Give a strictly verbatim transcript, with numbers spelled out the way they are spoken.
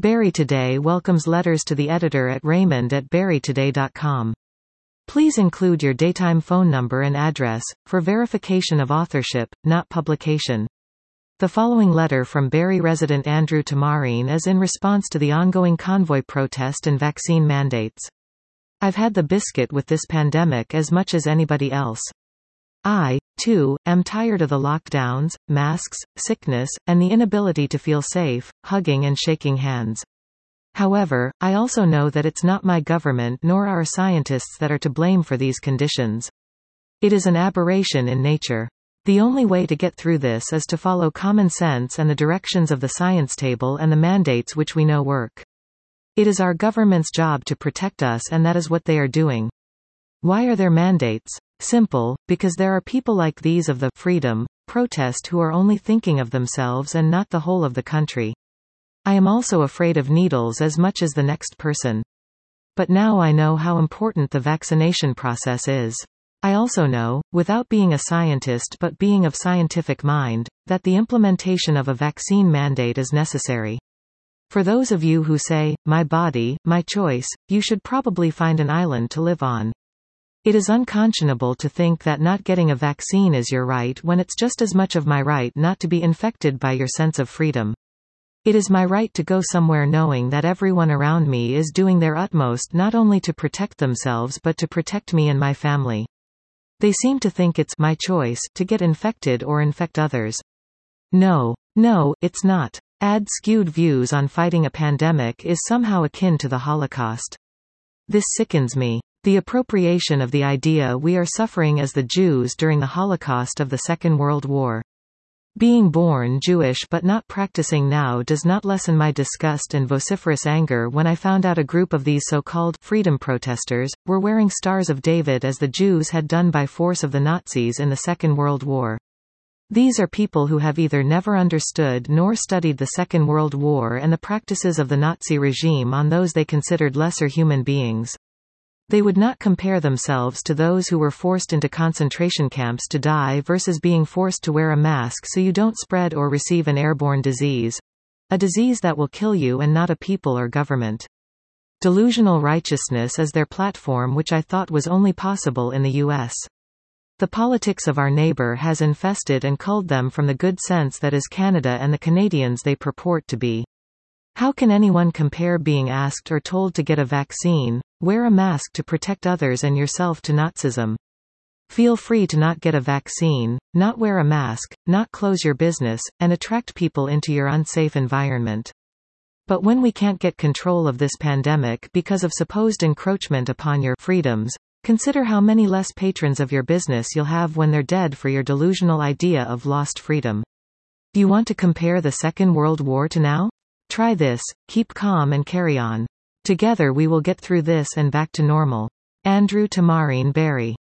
Barry Today welcomes letters to the editor at raymond at barry today dot com. Please include your daytime phone number and address, for verification of authorship, not publication. The following letter from Barry resident Andrew Tamarine is in response to the ongoing convoy protest and vaccine mandates. I've had the biscuit with this pandemic as much as anybody else. I, too, am tired of the lockdowns, masks, sickness, and the inability to feel safe, hugging and shaking hands. However, I also know that it's not my government nor our scientists that are to blame for these conditions. It is an aberration in nature. The only way to get through this is to follow common sense and the directions of the science table and the mandates which we know work. It is our government's job to protect us, and that is what they are doing. Why are there mandates? Simple, because there are people like these of the freedom protest who are only thinking of themselves and not the whole of the country. I am also afraid of needles as much as the next person. But now I know how important the vaccination process is. I also know, without being a scientist but being of scientific mind, that the implementation of a vaccine mandate is necessary. For those of you who say, my body, my choice, you should probably find an island to live on. It is unconscionable to think that not getting a vaccine is your right when it's just as much of my right not to be infected by your sense of freedom. It is my right to go somewhere knowing that everyone around me is doing their utmost not only to protect themselves but to protect me and my family. They seem to think it's my choice to get infected or infect others. No. No, it's not. Add skewed views on fighting a pandemic is somehow akin to the Holocaust. This sickens me. The appropriation of the idea we are suffering as the Jews during the Holocaust of the Second World War. Being born Jewish but not practicing now does not lessen my disgust and vociferous anger when I found out a group of these so-called freedom protesters were wearing Stars of David as the Jews had done by force of the Nazis in the Second World War. These are people who have either never understood nor studied the Second World War and the practices of the Nazi regime on those they considered lesser human beings. They would not compare themselves to those who were forced into concentration camps to die versus being forced to wear a mask so you don't spread or receive an airborne disease. A disease that will kill you and not a people or government. Delusional righteousness is their platform, which I thought was only possible in the U S. The politics of our neighbor has infested and culled them from the good sense that is Canada and the Canadians they purport to be. How can anyone compare being asked or told to get a vaccine, wear a mask to protect others and yourself to Nazism? Feel free to not get a vaccine, not wear a mask, not close your business, and attract people into your unsafe environment. But when we can't get control of this pandemic because of supposed encroachment upon your freedoms, consider how many less patrons of your business you'll have when they're dead for your delusional idea of lost freedom. You want to compare the Second World War to now? Try this, keep calm and carry on. Together we will get through this and back to normal. Andrew Tamarine Barry.